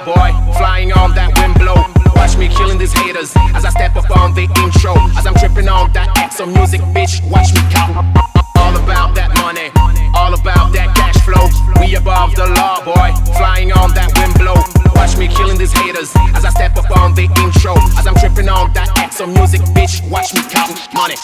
law, boy, flying on that wind blow. Watch me killing these haters as I step up on the intro. As I'm tripping on that EXO music, bitch, watch me count. All about that money, all about that cash flow. We above the law, boy, flying on that wind blow. Watch me killing these haters as I step up on the intro. As I'm tripping on that EXO music, bitch, watch me count money.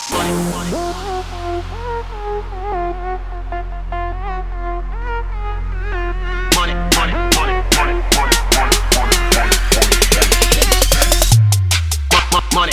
Money.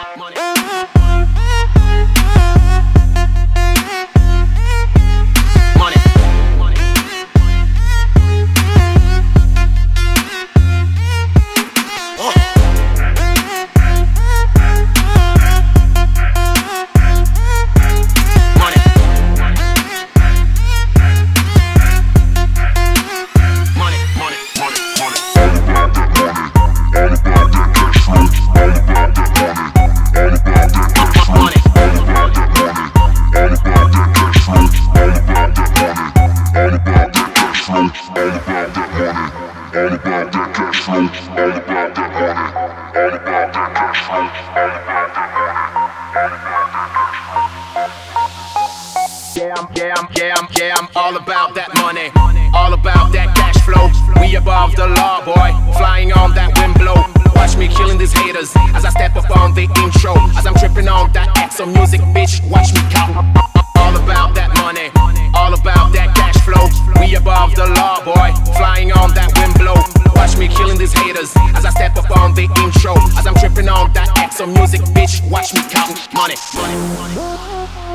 Yeah, I'm all about that money, all about that cash flow. We above the law, boy, flying on that wind blow. Watch me killing these haters as I step up on the intro. As I'm tripping on that EXO music, bitch, watch me count. All about that money, all about that cash flow. We above the law, boy, flying on that wind blow. Watch me killing these haters as I step up on the intro. As I'm tripping on that EXO music, bitch, watch me count money.